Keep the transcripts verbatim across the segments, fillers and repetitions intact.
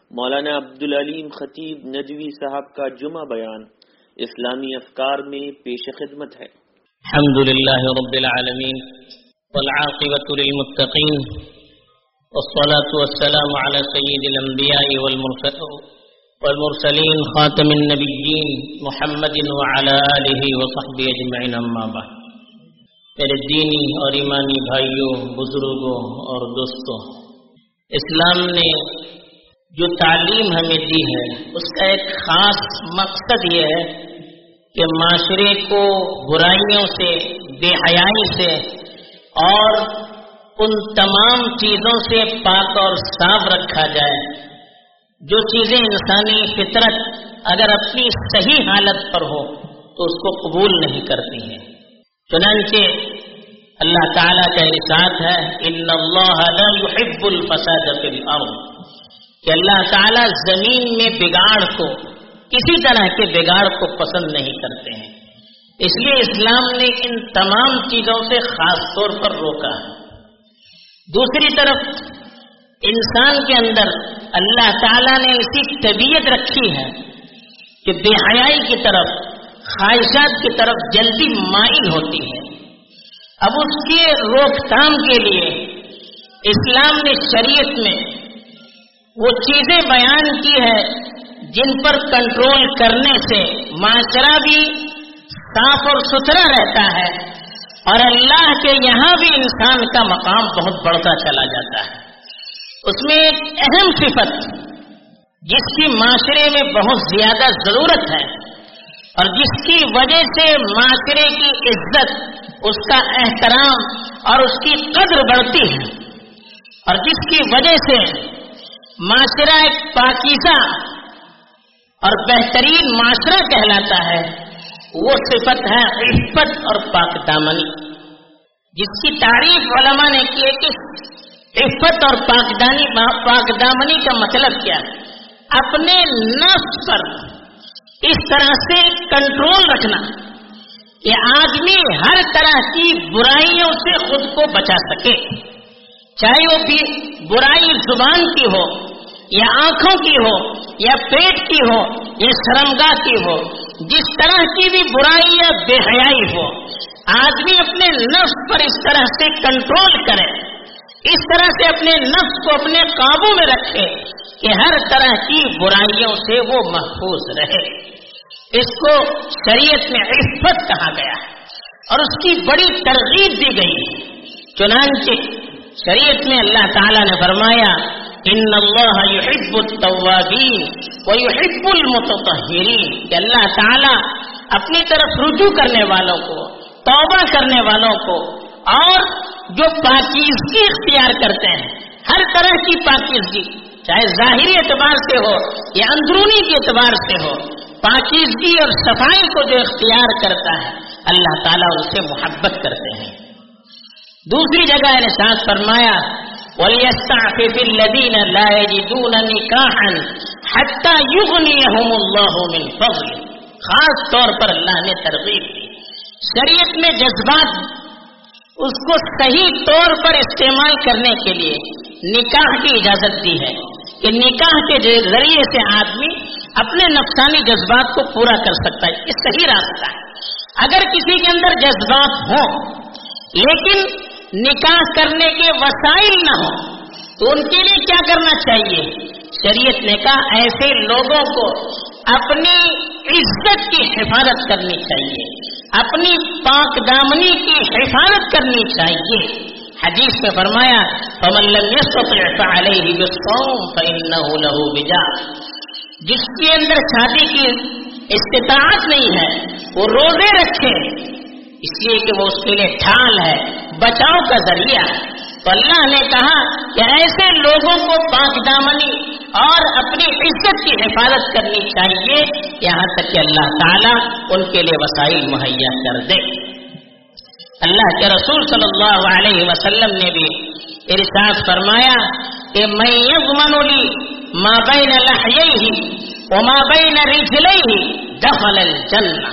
مولانا عبدالعلیم خطیب ندوی صاحب کا جمعہ بیان اسلامی افکار میں پیش خدمت ہے۔ الحمد للہ رب العالمین والعاقبۃ للمتقین والصلاة والسلام علی سید الانبیاء والمرسلین خاتم النبیین محمد وعلی آلہ وصحبہ اجمعین، اما بعد۔ میرے دینی اور ایمانی بھائیوں، بزرگوں اور دوستوں، اسلام نے جو تعلیم ہمیں دی ہے اس کا ایک خاص مقصد یہ ہے کہ معاشرے کو برائیوں سے، بے حیائی سے اور ان تمام چیزوں سے پاک اور صاف رکھا جائے جو چیزیں انسانی فطرت اگر اپنی صحیح حالت پر ہو تو اس کو قبول نہیں کرتی ہیں۔ چنانچہ اللہ تعالیٰ کا ارشاد ہے ان اللہ لا يحب الفساد فی الارض، کہ اللہ تعالیٰ زمین میں بگاڑ کو، کسی طرح کے بگاڑ کو پسند نہیں کرتے ہیں، اس لیے اسلام نے ان تمام چیزوں سے خاص طور پر روکا ہے۔ دوسری طرف انسان کے اندر اللہ تعالیٰ نے ایسی طبیعت رکھی ہے کہ بے حیائی کی طرف، خواہشات کی طرف جلدی مائل ہوتی ہے۔ اب اس کے روک تھام کے لیے اسلام نے شریعت میں وہ چیزیں بیان کی ہے جن پر کنٹرول کرنے سے معاشرہ بھی صاف اور ستھرا رہتا ہے اور اللہ کے یہاں بھی انسان کا مقام بہت بڑھتا چلا جاتا ہے۔ اس میں ایک اہم صفت جس کی معاشرے میں بہت زیادہ ضرورت ہے اور جس کی وجہ سے معاشرے کی عزت، اس کا احترام اور اس کی قدر بڑھتی ہے اور جس کی وجہ سے معاشرہ ایک پاکیزہ اور بہترین معاشرہ کہلاتا ہے، وہ صفت ہے عفت اور پاک دامنی، جس کی تعریف علماء نے کی ہے کہ عفت اور پاک دانی پاک دامنی کا مطلب کیا ہے؟ اپنے نفس پر اس طرح سے کنٹرول رکھنا کہ آدمی ہر طرح کی برائیوں سے خود کو بچا سکے، چاہے وہ بھی برائی زبان کی ہو یا آنکھوں کی ہو یا پیٹ کی ہو یا شرمگاہ کی ہو، جس طرح کی بھی برائی یا بے حیائی ہو، آدمی اپنے نفس پر اس طرح سے کنٹرول کرے، اس طرح سے اپنے نفس کو اپنے قابو میں رکھے کہ ہر طرح کی برائیوں سے وہ محفوظ رہے۔ اس کو شریعت میں عفت کہا گیا اور اس کی بڑی ترغیب دی گئی ہے۔ چنانچہ شریعت میں اللہ تعالیٰ نے فرمایا ان اللہ یحب التوابین ویحب المتطہرین، کہ اللہ تعالیٰ اپنی طرف رجوع کرنے والوں کو، توبہ کرنے والوں کو اور جو پاکیزگی اختیار کرتے ہیں، ہر طرح کی پاکیزگی، چاہے ظاہری اعتبار سے ہو یا اندرونی کے اعتبار سے ہو، پاکیزگی اور صفائی کو جو اختیار کرتا ہے اللہ تعالیٰ ان سے محبت کرتے ہیں۔ دوسری جگہ ارشاد فرمایا وَلْيَسْتَعْفِفِ الَّذِينَ لَا يَجِدُونَ نِكَاحًا حَتَّى يُغْنِيَهُمُ اللَّهُ مِنْ فَضْلِهِ، خاص طور پر اللہ نے ترغیب دی۔ شریعت میں جذبات اس کو صحیح طور پر استعمال کرنے کے لیے نکاح کی اجازت دی ہے کہ نکاح کے ذریعے سے آدمی اپنے نفسانی جذبات کو پورا کر سکتا ہے، یہ صحیح راستہ ہے۔ اگر کسی کے اندر جذبات ہوں لیکن نکاح کرنے کے وسائل نہ ہوں تو ان کے لیے کیا کرنا چاہیے؟ شریعت نے کہا ایسے لوگوں کو اپنی عزت کی حفاظت کرنی چاہیے، اپنی پاک دامنی کی حفاظت کرنی چاہیے۔ حدیث میں فرمایا فَمَن لَّمْ يَسْتَطِعْ فَعَلَيْهِ بِالصَّوْمِ فَإِنَّهُ لَهُ وِجَاءٌ، جس کے اندر شادی کی استطاعت نہیں ہے وہ روزے رکھے، اس لیے کہ وہ اس کے لیے ڈھال ہے، بچاؤ کا ذریعہ ہے۔ تو اللہ نے کہا کہ ایسے لوگوں کو پاک دامنی اور اپنی عزت کی حفاظت کرنی چاہیے، یہاں تک کہ اللہ تعالیٰ ان کے لیے وسائل مہیا کر دے۔ اللہ کے رسول صلی اللہ علیہ وسلم نے بھی ارشاد فرمایا کہ میں یضمن لی ما بین لحییہ وما بین رجلیہ دخل الجنہ۔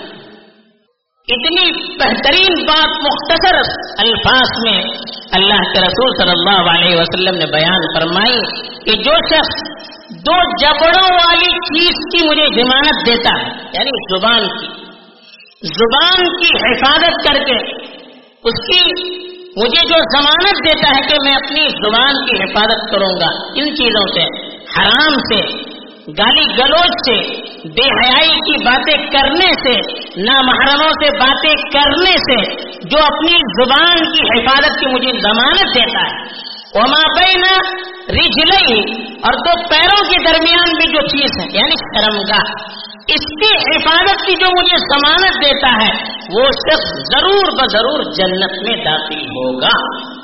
اتنی بہترین بات مختصر الفاظ میں اللہ کے رسول صلی اللہ علیہ وسلم نے بیان فرمائی کہ جو شخص دو جبڑوں والی چیز کی مجھے ضمانت دیتا ہے، یعنی زبان کی زبان کی حفاظت کر کے اس کی مجھے جو ضمانت دیتا ہے کہ میں اپنی زبان کی حفاظت کروں گا، ان چیزوں سے، حرام سے، گالی گلوچ سے، بے حیائی کی باتیں کرنے سے، نامحرموں سے باتیں کرنے سے، جو اپنی زبان کی حفاظت کی مجھے ضمانت دیتا ہے، وما بین رجلئی، اور دو پیروں کے درمیان بھی جو چیز ہے یعنی شرمگاہ، اس کی حفاظت کی جو مجھے ضمانت دیتا ہے، وہ شخص ضرور بضرور جنت میں داخل ہوگا۔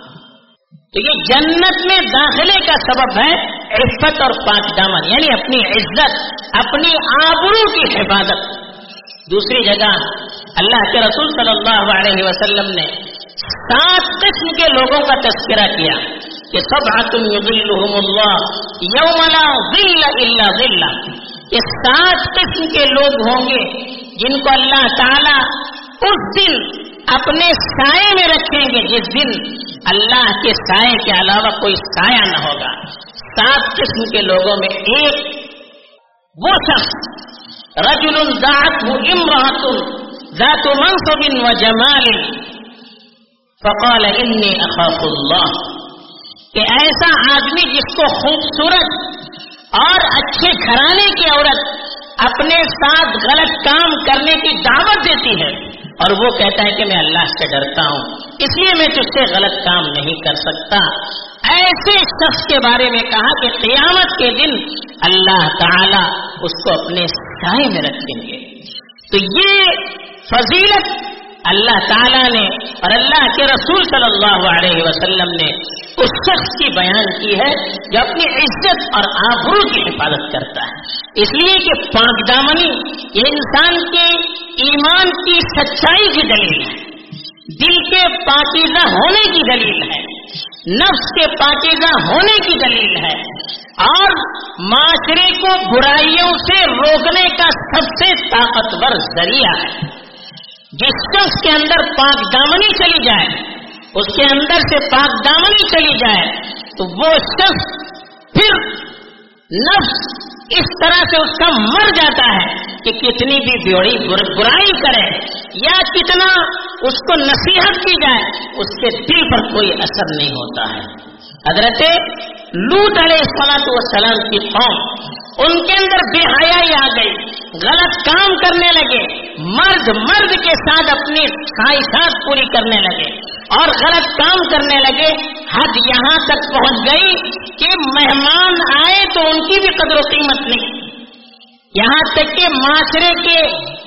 تو یہ جنت میں داخلے کا سبب ہے عفت اور پاک دامن، یعنی اپنی عزت، اپنی آبرو کی حفاظت۔ دوسری جگہ اللہ کے رسول صلی اللہ علیہ وسلم نے سات قسم کے لوگوں کا تذکرہ کیا کہ سبعۃ یظلھم اللہ یوم لا ظل الا ظلہ، یہ سات قسم کے لوگ ہوں گے جن کو اللہ تعالی اس دن اپنے سائے میں رکھیں گے، جس دن اللہ کے سائے کے علاوہ کوئی سایہ نہ ہوگا۔ سات قسم کے لوگوں میں ایک وہ شخص رجل ذاتہ امرأۃ ذات منصب و جمال فقال انی اخاف اللہ، کہ ایسا آدمی جس کو خوبصورت اور اچھے گھرانے کی عورت اپنے ساتھ غلط کام کرنے کی دعوت دیتی ہے اور وہ کہتا ہے کہ میں اللہ سے ڈرتا ہوں اس لیے میں تجھ سے غلط کام نہیں کر سکتا، ایسے شخص کے بارے میں کہا کہ قیامت کے دن اللہ تعالی اس کو اپنے سائے میں رکھیں گے۔ تو یہ فضیلت اللہ تعالیٰ نے اور اللہ کے رسول صلی اللہ علیہ وسلم نے اس شخص کی بیان کی ہے جو اپنی عزت اور آبرو کی حفاظت کرتا ہے، اس لیے کہ پاک دامنی یہ انسان کے ایمان کی سچائی کی دلیل ہے، دل کے پاکیزہ ہونے کی دلیل ہے، نفس کے پاکیزہ ہونے کی دلیل ہے، اور معاشرے کو برائیوں سے روکنے کا سب سے طاقتور ذریعہ ہے۔ جس شخص کے اندر پاک دامنی چلی جائے، اس کے اندر سے پاک دامنی چلی جائے، تو وہ شخص پھر نفس اس طرح سے اس کا مر جاتا ہے کہ کتنی بھی بڑی برائی کرے یا کتنا اس کو نصیحت کی جائے، اس کے دل پر کوئی اثر نہیں ہوتا ہے۔ حضرت لوط علیہ الصلوۃ والسلام کی قوم، ان کے اندر بے حیائی آ گئی، غلط کام کرنے لگے، مرد مرد کے ساتھ اپنی خواہشات پوری کرنے لگے اور غلط کام کرنے لگے، حد یہاں تک پہنچ گئی کہ مہمان آئے تو ان کی بھی قدر و قیمت نہیں، یہاں تک کہ معاشرے کے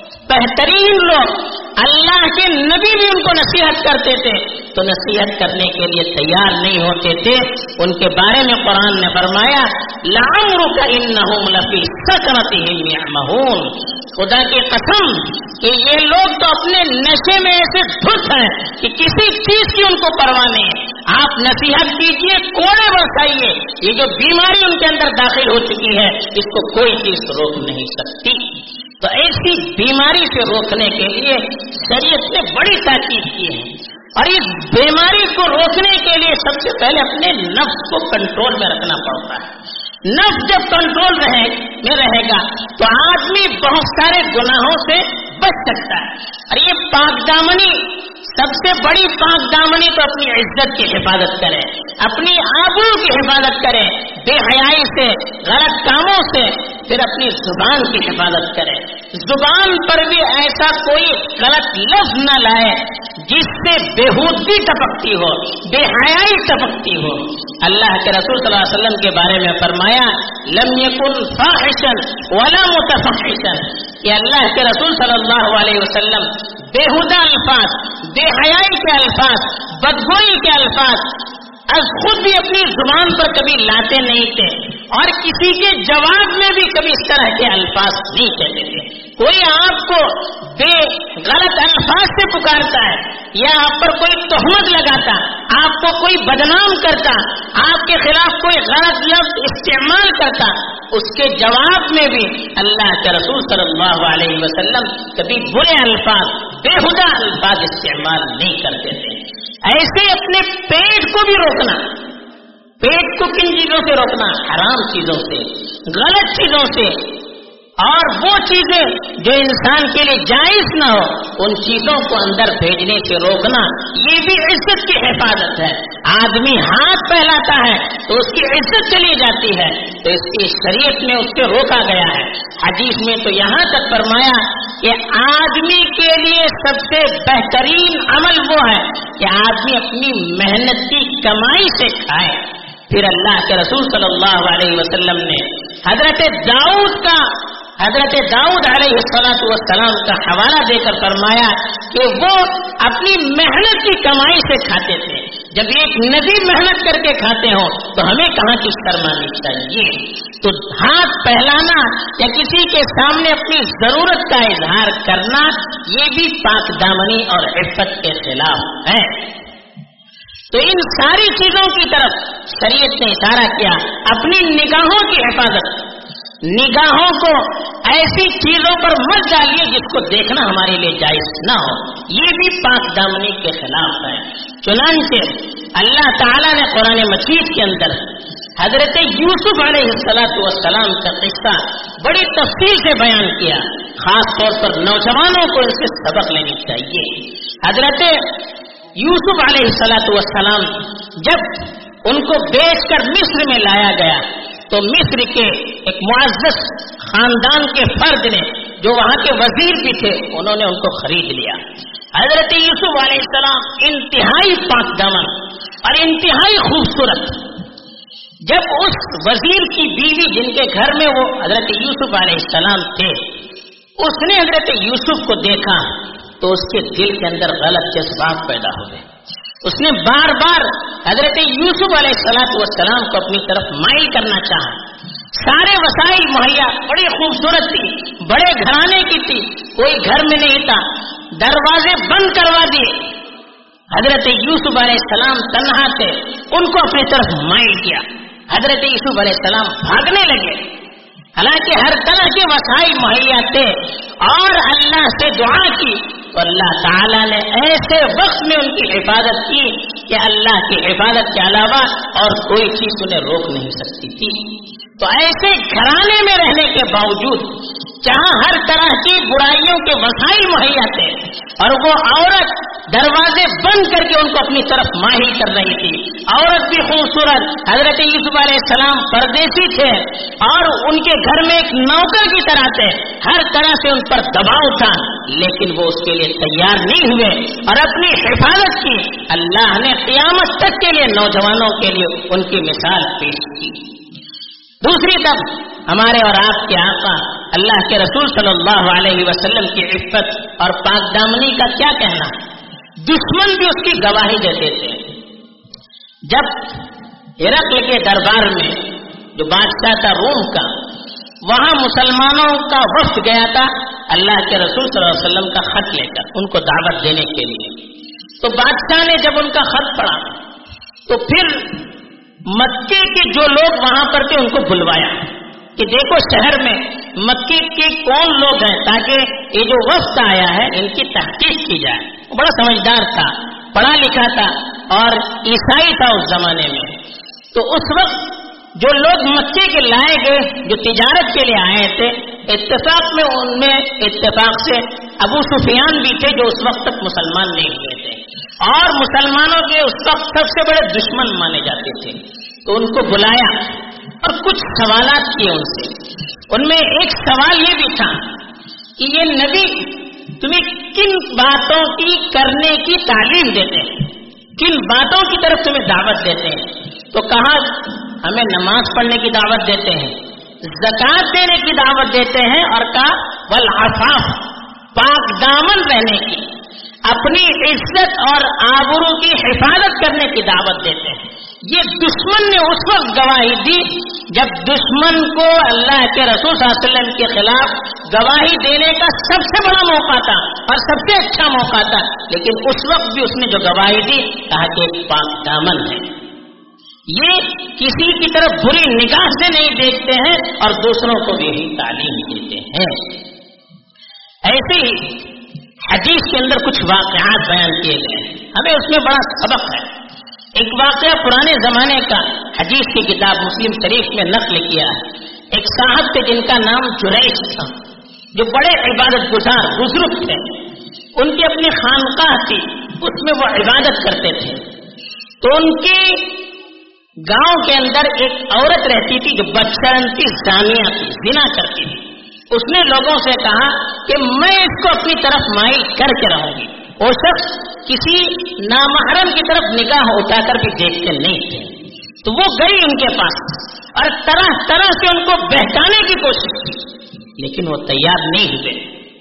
بہترین لوگ اللہ کے نبی بھی ان کو نصیحت کرتے تھے تو نصیحت کرنے کے لیے تیار نہیں ہوتے تھے۔ ان کے بارے میں قرآن نے فرمایا لعمرک انہم لفی سکرتہم یعمہون، خدا کی قسم کہ یہ لوگ تو اپنے نشے میں ایسے دھت ہیں کہ کسی چیز کی ان کو پرواہ نہیں ہے۔ آپ نصیحت کیجئے، کوڑے برسائیے، یہ جو بیماری ان کے اندر داخل ہو چکی ہے اس کو کوئی چیز روک نہیں سکتی۔ تو ایسی بیماری سے روکنے کے لیے شریعت نے بڑی تاکید کی ہے، اور اس بیماری کو روکنے کے لیے سب سے پہلے اپنے نفس کو کنٹرول میں رکھنا پڑتا ہے۔ نفس جب کنٹرول رہے میں رہے گا تو آدمی بہت سارے گناہوں سے بچ سکتا ہے۔ اور یہ پاک دامنی، سب سے بڑی پاک دامنی تو اپنی عزت کی حفاظت کرے، اپنی آبرو کی حفاظت کرے، بے حیائی سے، غلط کاموں سے، پھر اپنی زبان کی حفاظت کرے، زبان پر بھی ایسا کوئی غلط لفظ نہ لائے جس سے بےہودگی ٹپکتی ہو، بے حیائی ٹپکتی ہو۔ اللہ کے رسول صلی اللہ علیہ وسلم کے بارے میں فرمایا لم یکن فاحشا ولا متفحشا، کہ اللہ کے رسول صلی اللہ علیہ وسلم بےہودہ الفاظ، بے حیائی کے الفاظ، بدگوئی کے الفاظ از خود بھی اپنی زبان پر کبھی لاتے نہیں تھے، اور کسی کے جواب میں بھی کبھی اس طرح کے الفاظ نہیں کہتے تھے۔ کوئی آپ کو بے غلط الفاظ سے پکارتا ہے یا آپ پر کوئی تہمت لگاتا، آپ کو کوئی بدنام کرتا، آپ کے خلاف کوئی غلط لفظ استعمال کرتا، اس کے جواب میں بھی اللہ کے رسول صلی اللہ علیہ وسلم کبھی برے الفاظ، بےہودہ الفاظ استعمال نہیں کرتے تھے۔ ایسے اپنے پیٹ کو بھی روکنا، پیٹ کو کن چیزوں سے روکنا؟ حرام چیزوں سے، غلط چیزوں سے اور وہ چیزیں جو انسان کے لیے جائز نہ ہو ان چیزوں کو اندر بھیجنے سے روکنا، یہ بھی عزت کی حفاظت ہے۔ آدمی ہاتھ پھیلاتا ہے تو اس کی عزت چلی جاتی ہے، تو اس کی شریعت میں اس کو روکا گیا ہے۔ حدیث میں تو یہاں تک فرمایا کہ آدمی کے لیے سب سے بہترین عمل وہ ہے کہ آدمی اپنی محنت کی کمائی سے کھائے۔ پھر اللہ کے رسول صلی اللہ علیہ وسلم نے حضرت داؤد کا حضرت داؤد علیہ الصلوۃ والسلام کا حوالہ دے کر فرمایا کہ وہ اپنی محنت کی کمائی سے کھاتے تھے۔ جب ایک نبی محنت کر کے کھاتے ہوں تو ہمیں کہاں کی شرمانی چاہیے؟ تو ہاتھ پھیلانا یا کسی کے سامنے اپنی ضرورت کا اظہار کرنا یہ بھی پاک دامنی اور عفت کے خلاف ہے۔ تو ان ساری چیزوں کی طرف شریعت نے اشارہ کیا۔ اپنی نگاہوں کی حفاظت، نگاہوں کو ایسی چیزوں پر مت ڈالیے جس کو دیکھنا ہمارے لیے جائز نہ ہو، یہ بھی پاک دامنی کے خلاف ہے۔ چنانچہ اللہ تعالیٰ نے قرآن مجید کے اندر حضرت یوسف علیہ الصلوۃ والسلام کا قصہ بڑی تفصیل سے بیان کیا۔ خاص طور پر نوجوانوں کو اس سے سبق لینی چاہیے۔ حضرت یوسف علیہ الصلوۃ والسلام جب ان کو بیچ کر مصر میں لایا گیا تو مصر کے ایک معزز خاندان کے فرد نے، جو وہاں کے وزیر بھی تھے، انہوں نے ان کو خرید لیا۔ حضرت یوسف علیہ السلام انتہائی پاک دامن اور انتہائی خوبصورت، جب اس وزیر کی بیوی جن کے گھر میں وہ حضرت یوسف علیہ السلام تھے، اس نے حضرت یوسف کو دیکھا تو اس کے دل کے اندر غلط جذبات پیدا ہو گئے۔ اس نے بار بار حضرت یوسف علیہ الصلوۃ والسلام کو اپنی طرف مائل کرنا چاہا۔ سارے وسائل مہیا، بڑی خوبصورت تھی، بڑے گھرانے کی تھی، کوئی گھر میں نہیں تھا، دروازے بند کروا دیے۔ حضرت یوسف علیہ السلام تنہا تھے، ان کو اپنی طرف مائل کیا۔ حضرت یوسف علیہ السلام بھاگنے لگے، حالانکہ ہر طرح کے وسائل مہیا تھے، اور اللہ سے دعا کی تو اللہ تعالیٰ نے ایسے وقت میں ان کی حفاظت کی کہ اللہ کی حفاظت کے علاوہ اور کوئی چیز انہیں روک نہیں سکتی تھی۔ تو ایسے گھرانے میں رہنے کے باوجود جہاں ہر طرح کی برائیوں کے وسائل مہیا تھے اور وہ عورت دروازے بند کر کے ان کو اپنی طرف مائل کر رہی تھی، عورت بھی خوبصورت، حضرت یوسف علیہ السلام پردیسی تھے اور ان کے گھر میں ایک نوکر کی طرح تھے، ہر طرح سے ان پر دباؤ تھا، لیکن وہ اس کے لیے تیار نہیں ہوئے اور اپنی حفاظت کی۔ اللہ نے قیامت تک کے لیے نوجوانوں کے لیے ان کی مثال پیش کی۔ دوسری طرف ہمارے اور آپ کے آقا اللہ کے رسول صلی اللہ علیہ وسلم کی عفت اور پاک دامنی کا کیا کہنا؟ دشمن بھی اس کی گواہی دیتے تھے۔ جب ہرقل کے دربار میں جو بادشاہ تھا روم کا، وہاں مسلمانوں کا وفد گیا تھا اللہ کے رسول صلی اللہ علیہ وسلم کا خط لے کر ان کو دعوت دینے کے لیے، تو بادشاہ نے جب ان کا خط پڑھا تو پھر مکے کے جو لوگ وہاں پر تھے ان کو بلوایا کہ دیکھو شہر میں مکے کے کون لوگ ہیں، تاکہ یہ جو وفد آیا ہے ان کی تحقیق کی جائے۔ وہ بڑا سمجھدار تھا، پڑھا لکھا تھا اور عیسائی تھا اس زمانے میں۔ تو اس وقت جو لوگ مکے کے لائے گئے جو تجارت کے لیے آئے تھے، اتفاق میں ان میں اتفاق سے ابو سفیان بھی تھے جو اس وقت تک مسلمان نہیں ہوئے تھے اور مسلمانوں کے اس وقت سب سے بڑے دشمن مانے جاتے تھے۔ تو ان کو بلایا اور کچھ سوالات کیے ان سے۔ ان میں ایک سوال یہ بھی تھا کہ یہ نبی تمہیں کن باتوں کی کرنے کی تعلیم دیتے ہیں، کن باتوں کی طرف تمہیں دعوت دیتے ہیں؟ تو کہا ہمیں نماز پڑھنے کی دعوت دیتے ہیں، زکوٰۃ دینے کی دعوت دیتے ہیں، اور کہا والعفاف، پاک دامن رہنے کی، اپنی عزت اور آبرو کی حفاظت کرنے کی دعوت دیتے ہیں۔ یہ دشمن نے اس وقت گواہی دی جب دشمن کو اللہ کے رسول صلی اللہ علیہ وسلم کے خلاف گواہی دینے کا سب سے بڑا موقع تھا اور سب سے اچھا موقع تھا، لیکن اس وقت بھی اس نے جو گواہی دی کہا کہ پاک دامن ہے۔ یہ کسی کی طرف بری نگاہ سے نہیں دیکھتے ہیں اور دوسروں کو بھی یہی تعلیم دیتے ہیں۔ ایسے ہی حدیث کے اندر کچھ واقعات بیان کیے گئے، ہمیں اس میں بڑا سبق ہے۔ ایک واقعہ پرانے زمانے کا حدیث کی کتاب مسلم شریف میں نقل کیا ہے ایک صاحب تھے جن کا نام جریج تھا، جو بڑے عبادت گزار بزرگ تھے. ان کی اپنی خانقاہ تھی، اس میں وہ عبادت کرتے تھے. تو ان کے گاؤں کے اندر ایک عورت رہتی تھی جو بدشرمتی زانیہ تھی، زنا کرتی تھی. اس نے لوگوں سے کہا کہ میں اس کو اپنی طرف مائل کر کے رہوں گی. وہ شخص کسی نامحرم کی طرف نگاہ اٹھا کر بھی دیکھتے نہیں تھے. تو وہ گئی ان کے پاس اور طرح طرح سے ان کو بہکانے کی کوشش کی، لیکن وہ تیار نہیں ہوئے.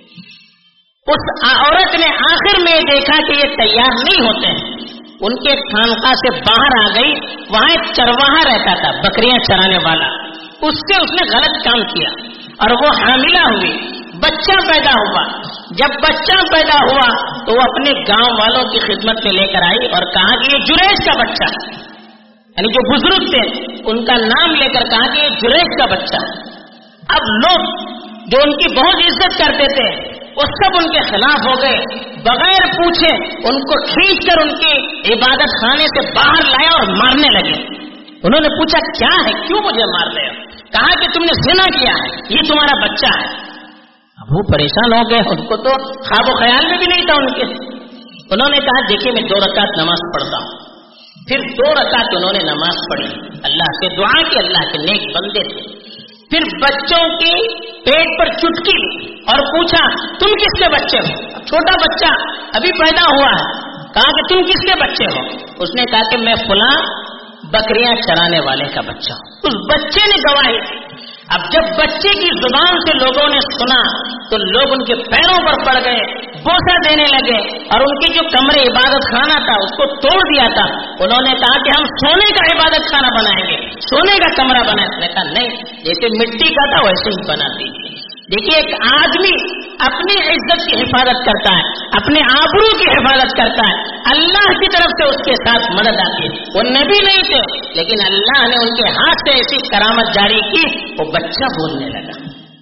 اس عورت نے آخر میں دیکھا کہ یہ تیار نہیں ہوتے ہیں. ان کے خانقاہ سے باہر آ گئی. وہاں ایک چرواہا رہتا تھا، بکریاں چرانے والا. اس سے اس نے غلط کام کیا اور وہ حاملہ ہوئی، بچہ پیدا ہوا. جب بچہ پیدا ہوا تو وہ اپنے گاؤں والوں کی خدمت میں لے کر آئی اور کہا کہ یہ جریج کا بچہ، یعنی جو بزرگ تھے ان کا نام لے کر کہا کہ یہ جریج کا بچہ. اب لوگ جو ان کی بہت عزت کرتے تھے وہ سب ان کے خلاف ہو گئے. بغیر پوچھے ان کو کھینچ کر ان کی عبادت خانے سے باہر لایا اور مارنے لگے. انہوں نے پوچھا کیا ہے، کیوں مجھے مار رہے ہو؟ کہا کہ تم نے زنا کیا ہے، یہ تمہارا بچہ ہے. اب وہ پریشان ہو گئے، ان کو تو خواب و خیال میں بھی نہیں تھا ان کے. انہوں نے کہا دیکھیے میں دو رکعت نماز پڑھتا ہوں. پھر دو رکعت انہوں نے نماز پڑھی، اللہ سے دعا کی، اللہ کے نیک بندے تھے. پھر بچوں کے پیٹ پر چٹکی اور پوچھا تم کس کے بچے ہو؟ چھوٹا بچہ ابھی پیدا ہوا ہے. کہا کہ تم کس کے بچے ہو؟ اس نے کہا کہ میں فلاں بکریاں چرانے والے کا بچہ ہوں. اس بچے نے گواہی دی. اب جب بچے کی زبان سے لوگوں نے سنا تو لوگ ان کے پیروں پر پڑ گئے، بوسہ دینے لگے اور ان کے جو کمرے عبادت خانہ تھا اس کو توڑ دیا تھا. انہوں نے کہا کہ ہم سونے کا عبادت خانہ بنائیں گے، سونے کا کمرہ بنائیں. اس نے کہا نہیں، جیسے مٹی کا تھا ویسے ہی بنا دیجیے. دیکھیے ایک آدمی اپنی عزت کی حفاظت کرتا ہے، اپنے آبرو کی حفاظت کرتا ہے، اللہ کی طرف سے اس کے ساتھ مدد آتی ہے. وہ نبی نہیں تھے لیکن اللہ نے ان کے ہاتھ سے ایسی کرامت جاری کی، وہ بچہ بولنے لگا.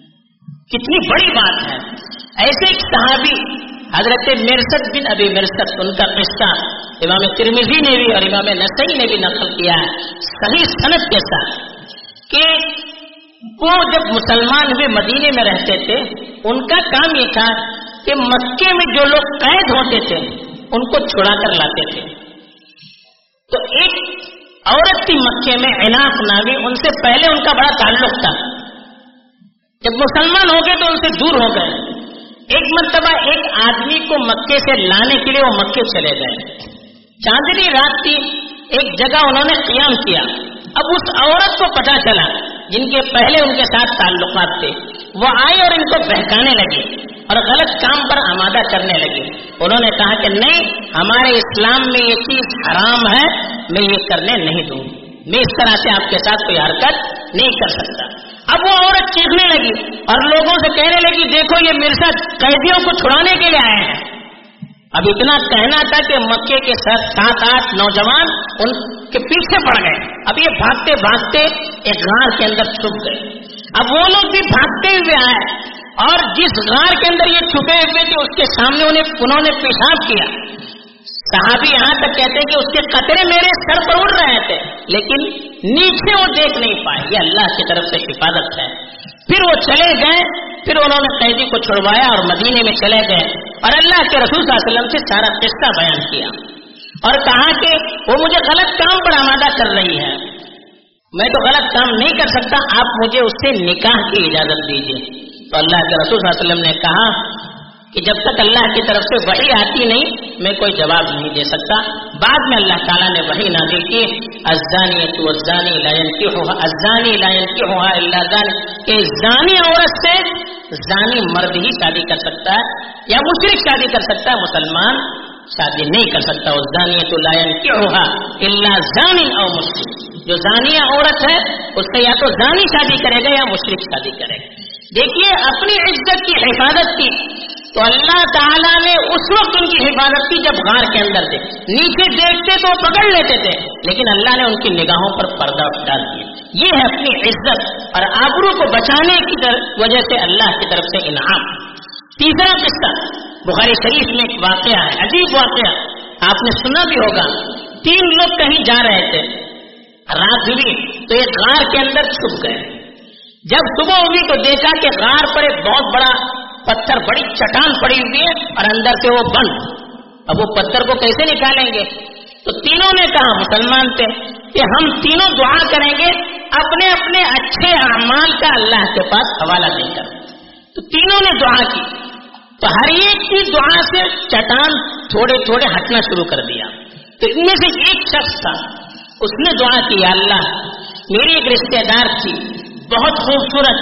کتنی بڑی بات ہے. ایسے ایک صحابی حضرت مرثد بن ابی مرثد، ان کا قصہ امام ترمذی نے بھی اور امام نسائی نے بھی نقل کیا ہے صحیح سند کے ساتھ، کہ وہ جب مسلمان ہوئے مدینے میں رہتے تھے. ان کا کام یہ تھا کہ مکے میں جو لوگ قید ہوتے تھے ان کو چھڑا کر لاتے تھے. تو ایک عورت تھی مکے میں عناق نامی، ان سے پہلے ان کا بڑا تعلق تھا. جب مسلمان ہو گئے تو ان سے دور ہو گئے. ایک مرتبہ ایک آدمی کو مکے سے لانے کے لیے وہ مکے چلے گئے. چاندنی رات تھی، ایک جگہ انہوں نے قیام کیا. اب اس عورت کو پتا چلا جن کے پہلے ان کے ساتھ تعلقات تھے، وہ آئے اور ان کو بہکانے لگے اور غلط کام پر آمادہ کرنے لگے. انہوں نے کہا کہ نہیں، ہمارے اسلام میں یہ چیز حرام ہے، میں یہ کرنے نہیں دوں، میں اس طرح سے آپ کے ساتھ کوئی حرکت نہیں کر سکتا. اب وہ عورت چیخنے لگی اور لوگوں سے کہنے لگی دیکھو یہ مرثد قیدیوں کو چھڑانے کے لیے آئے ہیں. اب اتنا کہنا تھا کہ مکے کے سات آٹھ نوجوان ان کے پیچھے پڑ گئے. اب یہ بھاگتے بھاگتے ایک غار کے اندر چھپ گئے. اب وہ لوگ بھی بھاگتے ہوئے آئے اور جس غار کے اندر یہ چھپے ہوئے تھے اس کے سامنے انہیں انہوں نے پیشاب کیا. صحابی یہاں تک کہتے ہیں کہ اس کے قطرے میرے سر پر اڑ رہے تھے لیکن نیچے وہ دیکھ نہیں پائے. یہ اللہ کی طرف سے حفاظت ہے. پھر وہ چلے گئے، پھر انہوں نے قیدی کو چھڑوایا اور مدینے میں چلے گئے اور اللہ کے رسول صلی اللہ علیہ وسلم سے سارا قصہ بیان کیا اور کہا کہ وہ مجھے غلط کام پر آمادہ کر رہی ہے، میں تو غلط کام نہیں کر سکتا، آپ مجھے اس سے نکاح کی اجازت دیجیے. تو اللہ کے رسول صلی اللہ علیہ وسلم نے کہا کہ جب تک اللہ کی طرف سے وحی آتی نہیں میں کوئی جواب نہیں دے سکتا. بعد میں اللہ تعالیٰ نے وحی نازل کی، الزانیۃ والزانی لا ينکحها الزانی لا ينکحها الا زانی، کہ زانی عورت سے زانی مرد ہی شادی کر سکتا ہے یا مشرک شادی کر سکتا ہے، مسلمان شادی نہیں کر سکتا. الزانیۃ لا ينکحها الا زانی او مشرک، جو زانیہ عورت ہے اس سے یا تو زانی شادی کرے گا یا مشرک شادی کرے گا. دیکھیے اپنی عزت کی حفاظت کی تو اللہ تعالیٰ نے اس وقت ان کی حفاظت کی جب غار کے اندر تھے. نیچے دیکھتے تو پکڑ لیتے تھے لیکن اللہ نے ان کی نگاہوں پر پردہ ڈال دیا. یہ ہے اپنی عزت اور آبرو کو بچانے کی وجہ سے اللہ کی طرف سے انعام. تیسرا قصہ بخاری شریف میں ایک واقعہ ہے، عجیب واقعہ، آپ نے سنا بھی ہوگا. تین لوگ کہیں جا رہے تھے، رات ہوئی تو ایک غار کے اندر چھپ گئے. جب صبح ہوئی تو دیکھا کہ غار پر ایک بہت بڑا پتھر، بڑی چٹان پڑی ہوئی ہے اور اندر سے وہ بند. اب وہ پتھر کو کیسے نکالیں گے؟ تو تینوں نے کہا، مسلمان تھے، کہ ہم تینوں دعا کریں گے اپنے اپنے اچھے اعمال کا اللہ کے پاس حوالہ دے کر. تو تینوں نے دعا کی تو ہر ایک کی دعا سے چٹان تھوڑے تھوڑے ہٹنا شروع کر دیا. تو ان میں سے ایک شخص تھا، اس نے دعا کی، یا اللہ میری ایک رشتے دار تھی، بہت خوبصورت،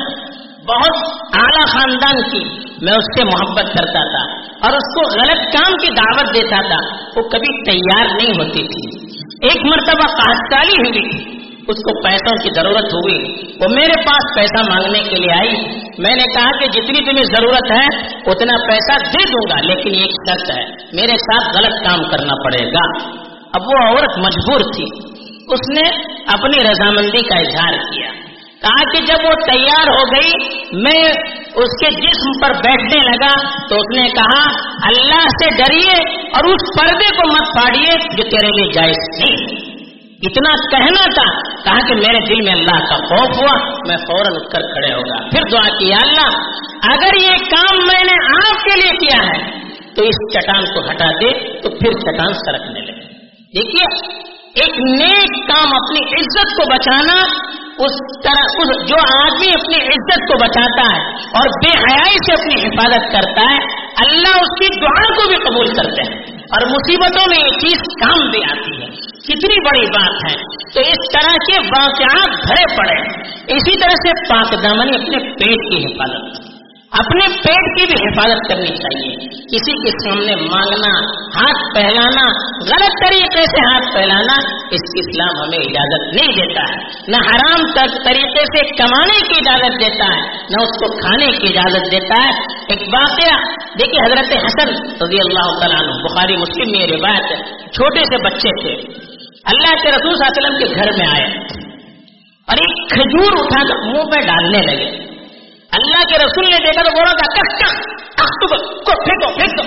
بہت اعلیٰ خاندان کی، میں اس سے محبت کرتا تھا اور اس کو غلط کام کی دعوت دیتا تھا، وہ کبھی تیار نہیں ہوتی تھی. ایک مرتبہ قحط ہوئی، اس کو پیسوں کی ضرورت ہوئی، وہ میرے پاس پیسہ مانگنے کے لیے آئی. میں نے کہا کہ جتنی تمہیں ضرورت ہے اتنا پیسہ دے دوں گا، لیکن ایک شرط ہے، میرے ساتھ غلط کام کرنا پڑے گا. اب وہ عورت مجبور تھی، اس نے اپنی رضامندی کا اظہار کیا. کہا کہ جب وہ تیار ہو گئی میں اس کے جسم پر بیٹھنے لگا تو اس نے کہا اللہ سے ڈریے اور اس پردے کو مت پھاڑیے جو تیرے لیے جائز نہیں. اتنا کہنا تھا، کہا کہ میرے دل میں اللہ کا خوف ہوا، میں فوراً اٹھ کر کھڑے ہو گیا. پھر دعا کی، اللہ اگر یہ کام میں نے آپ کے لیے کیا ہے تو اس چٹان کو ہٹا دے. تو پھر چٹان سرکنے لگے. دیکھیے ایک نیک کام، اپنی عزت کو بچانا، اس طرح اس جو آدمی اپنی عزت کو بچاتا ہے اور بے حیائی سے اپنی حفاظت کرتا ہے، اللہ اس کی دعا کو بھی قبول کرتے ہیں اور مصیبتوں میں یہ چیز کام بھی آتی ہے. کتنی بڑی بات ہے. تو اس طرح کے واقعات بھرے پڑے. اسی طرح سے پاک دامنی، اپنے پیٹ کی حفاظت، اپنے پیٹ کی بھی حفاظت کرنی چاہیے. کسی کے سامنے مانگنا، ہاتھ پھیلانا، غلط طریقے سے ہاتھ پھیلانا، اس کی اسلام ہمیں اجازت نہیں دیتا ہے. نہ حرام طریقے سے کمانے کی اجازت دیتا ہے، نہ اس کو کھانے کی اجازت دیتا ہے. ایک واقعہ دیکھیے، حضرت حسن رضی اللہ تعالیٰ عنہ، بخاری مسلم میں یہ روایت ہے، چھوٹے سے بچے تھے، اللہ کے رسول صلی اللہ علیہ وسلم کے گھر میں آئے اور ایک کھجور اٹھا کر منہ پہ ڈالنے لگے. اللہ کے رسول نے دیکھا تو بولا تھا کس کس کو پھینکو پھینک دو.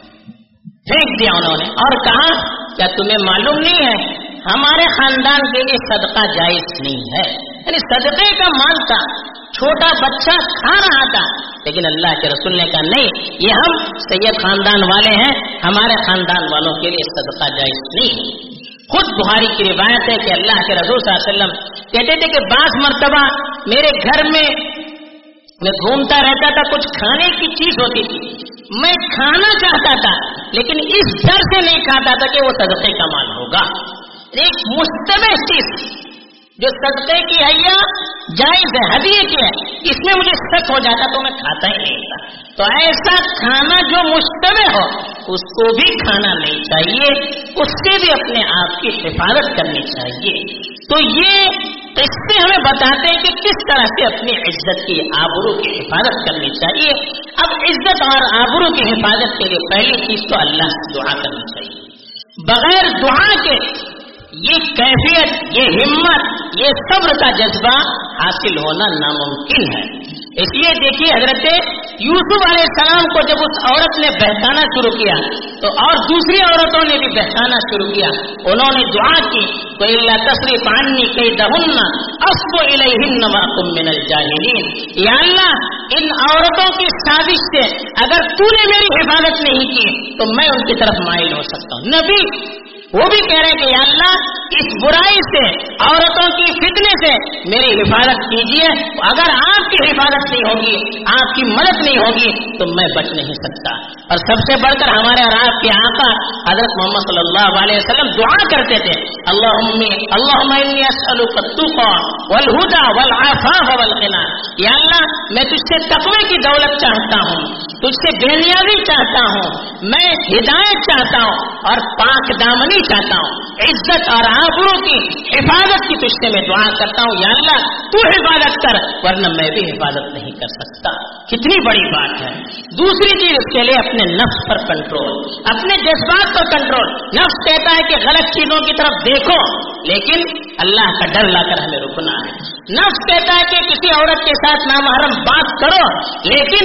پھینک دیا انہوں نے اور کہا کیا تمہیں معلوم نہیں ہے ہمارے خاندان کے لیے صدقہ جائز نہیں ہے. یعنی صدقے کا مال تھا، چھوٹا بچہ کھا رہا تھا، لیکن اللہ کے رسول نے کہا نہیں، یہ ہم سید خاندان والے ہیں، ہمارے خاندان والوں کے لیے صدقہ جائز نہیں ہے. خود بخاری کی روایت ہے کہ اللہ کے رسول صلی اللہ علیہ وسلم کہتے تھے کہ بعض مرتبہ میرے گھر میں میں گھومتا رہتا تھا، کچھ کھانے کی چیز ہوتی تھی، میں کھانا چاہتا تھا لیکن اس ڈر سے نہیں کھاتا تھا کہ وہ صدقے کا مال ہوگا. ایک مشتبہ چیز جو صدقے کی ہے یا جائز ہے، ہدیے کی ہے، اس میں مجھے شک ہو جاتا تو میں کھاتا ہی نہیں تھا. تو ایسا کھانا جو مشتبہ ہو اس کو بھی کھانا نہیں چاہیے، اس سے بھی اپنے آپ کی حفاظت کرنی چاہیے. تو یہ قصے ہمیں بتاتے ہیں کہ کس طرح سے اپنی عزت کی، آبرو کی حفاظت کرنی چاہیے. اب عزت اور آبرو کی حفاظت کے لیے پہلی چیز تو اللہ سے دعا کرنی چاہیے. بغیر دعا کے یہ کیفیت، یہ ہمت، یہ صبر کا جذبہ حاصل ہونا ناممکن ہے. اس لیے دیکھیے حضرت یوسف علیہ السلام کو جب اس عورت نے بہکانا شروع کیا تو اور دوسری عورتوں نے بھی بہکانا شروع کیا، انہوں نے دعا کی تو اللہ تصریف عنی کیدہن اصب الیہن واکن من الجاہلین. یا اللہ ان عورتوں کی سازش سے اگر تو نے میری حفاظت نہیں کی تو میں ان کی طرف مائل ہو سکتا ہوں. نبی وہ بھی کہہ رہے کہ یا اللہ اس برائی سے، عورتوں کی فتنے سے میری حفاظت کیجیے. اگر آپ کی حفاظت نہیں ہوگی، آپ کی مدد نہیں ہوگی تو میں بچ نہیں سکتا. اور سب سے بڑھ کر ہمارے اور آپ کے آقا حضرت محمد صلی اللہ علیہ وسلم دعا کرتے تھے، اللہم اللہم انی اسألک التقی والہدی والعفاف والغنی. یا اللہ میں تجھ سے تقوی کی دولت چاہتا ہوں، تجھ سے بے نیازی چاہتا ہوں، میں ہدایت چاہتا ہوں اور پاک دامنی چاہتا ہوں، عزت اور آبرو کی حفاظت کی تجھ سے میں دعا کرتا ہوں. یا اللہ تو حفاظت کر ورنہ میں بھی حفاظت نہیں کر سکتا. کتنی بڑی بات ہے. دوسری چیز اس کے لیے اپنے نفس پر کنٹرول، اپنے جذبات پر کنٹرول. نفس کہتا ہے کہ غلط چیزوں کی طرف دیکھو لیکن اللہ کا ڈر لا کر ہمیں رکنا ہے. نفس کہتا ہے کہ کسی عورت کے ساتھ نامحرم بات کرو لیکن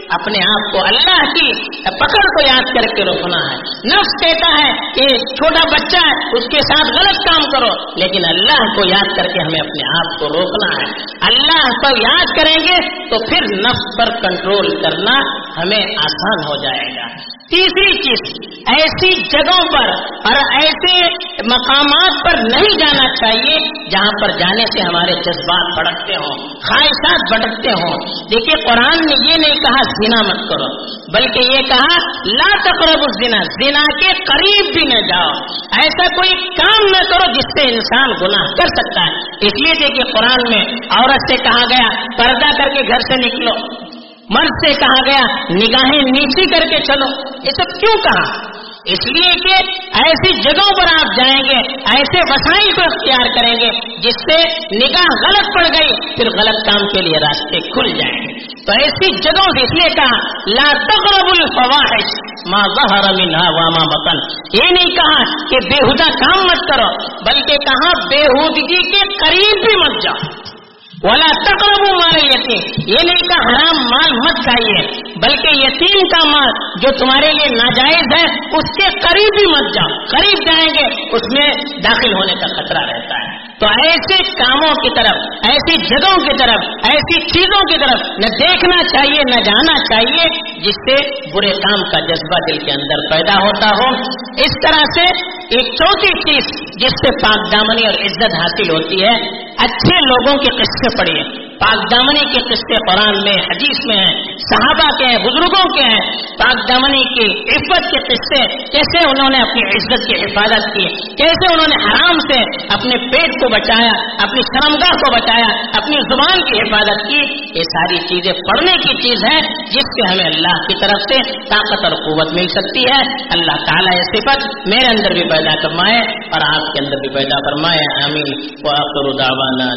اپنے آپ کو اللہ کی پکڑ کو یاد کر کے روکنا ہے. نفس کہتا ہے کہ چھوٹا بچہ ہے اس کے ساتھ غلط کام کرو، لیکن اللہ کو یاد کر کے ہمیں اپنے آپ کو روکنا ہے. اللہ کو یاد کریں گے تو پھر نفس پر کنٹرول کرنا ہمیں آسان ہو جائے گا. تیسری چیز، ایسی جگہوں پر اور ایسے مقامات پر نہیں جانا چاہیے جہاں پر جانے سے ہمارے جذبات بھڑکتے ہوں، خواہشات بھٹکتے ہوں. دیکھیے قرآن نے یہ نہیں کہا زنا مت کرو، بلکہ یہ کہا لا تقربوا الزنا، زنا کے قریب بھی نہ جاؤ. ایسا کوئی کام نہ کرو جس سے انسان گناہ کر سکتا ہے. اس لیے دیکھیے قرآن میں عورت سے کہا گیا پردہ کر کے گھر سے نکلو، مرد سے کہا گیا نگاہیں نیچی کر کے چلو. یہ سب کیوں کہا؟ اس لیے کہ ایسی جگہوں پر آپ جائیں گے، ایسے وسائل کو اختیار کریں گے جس سے نگاہ غلط پڑ گئی، پھر غلط کام کے لیے راستے کھل جائیں گے. تو ایسی جگہوں سے اس لیے کہا لا تقربوا الفواحش ما ظهر منها وما بطن. یہ نہیں کہا کہ بےہودہ کام مت کرو، بلکہ کہا بےہودگی کے قریب بھی مت جاؤ. ولا تقربوا مال الیتیم، یہ نہیں کہ حرام مال مت کھائیے، بلکہ یتیم کا مال جو تمہارے لیے ناجائز ہے اس کے قریب بھی مت جاؤ. قریب جائیں گے اس میں داخل ہونے کا خطرہ رہتا ہے. تو ایسے کاموں کی طرف، ایسی جگہوں کی طرف، ایسی چیزوں کی طرف نہ دیکھنا چاہیے، نہ جانا چاہیے جس سے برے کام کا جذبہ دل کے اندر پیدا ہوتا ہو. اس طرح سے ایک چوتھی چیز جس سے پاک دامنی اور عزت حاصل ہوتی ہے، اچھے لوگوں کے قصے پڑھیے. پاک دامنی کے قصے قرآن میں، حدیث میں ہیں، صحابہ کے ہیں، بزرگوں کے ہیں. پاک دامنی کی عفت کے قصے، کیسے انہوں نے اپنی عزت کی حفاظت کی، کیسے انہوں نے حرام سے اپنے پیٹ کو بچایا، اپنی شرمگاہ کو بچایا، اپنی زبان کی حفاظت کی. یہ ساری چیزیں پڑھنے کی چیز ہے جس سے ہمیں اللہ کی طرف سے طاقت اور قوت مل سکتی ہے. اللہ تعالیٰ یہ صفت میرے اندر بھی پیدا فرمائے اور آپ کے اندر بھی پیدا فرمائے. آمین. وآخر دعوانا